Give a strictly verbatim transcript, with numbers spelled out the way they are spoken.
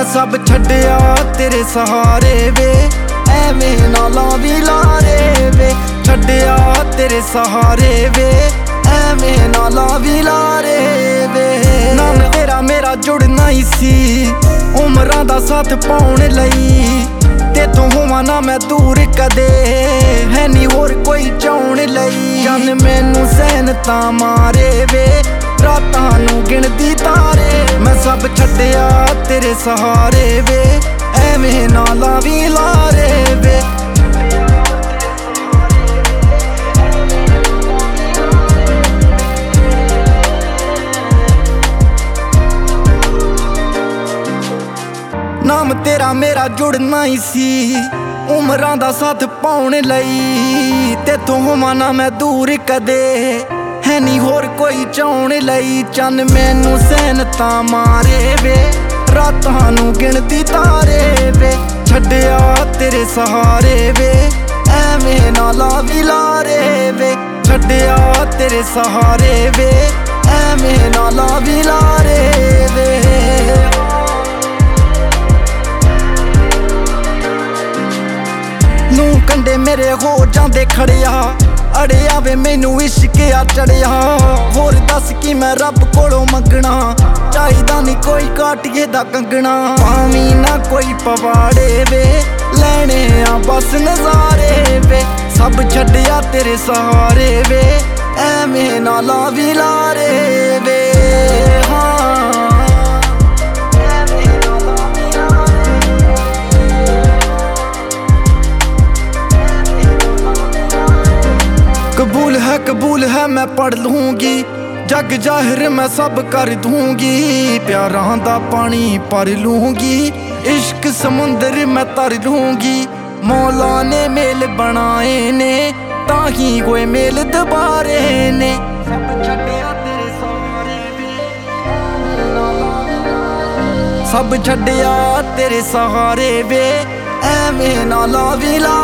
सब छड्डिया तेरे सहारे वे, एवें ना लावी लारे वे। छड्डिया तेरे सहारे वे, एवें ना लावी लारे वे। नाम तेरा मेरा जुड़ना ही सी, उमरां दा साथ पाउण लई। ते तू होवां ना मैं दूर कदे, है नी होर कोई चाउण लई। जन मैनू सहन तां मारे वे, रातां नू गिणदी तारे। मैं सब छड्डिया तेरे सहारे वे, एवें ना लावी लारे वे। नाम तेरा मेरा जुड़ना ही सी, उमरां दा साथ पाउण लई। ते तू होवां ना मैं दूर कदे, है नी होर कोई चाउण लई। चन मैनू सहन तां मारे वे, रातां नू गिणदी तारे वे। छड्डिया तेरे सहारे वे, एवें ना लावी लारे वे। छड्डिया तेरे सहारे वे, एवें ना लावी लारे वे। नू कंडे मेरे हो जांदे खड़िया, अड़िया वे मैनू इश्किया चढ़िया। होर दस कि मैं रब कोलों मंगना, चाहिदा नी कोई काटिए दा कंगना। पावी ना कोई पवाड़े वे, लैने आ बस नजारे वे। सब छड्डिया तेरे सहारे वे, एवें ना लावी लारे वे। कबूल है कबूल है मैं पढ़ लूँगी, जग जाहिर मैं सब कर दूँगी। प्यारां दा पानी भर लूँगी, इश्क समुंदर मैं तर लूँगी। मौला ने मेल बनाए ने, ताही कोई मेल दोबारे ने। सब छड्डिया तेरे सहारे वे, सब छड्डिया तेरे सहारे वे, एवें ना लावी ला।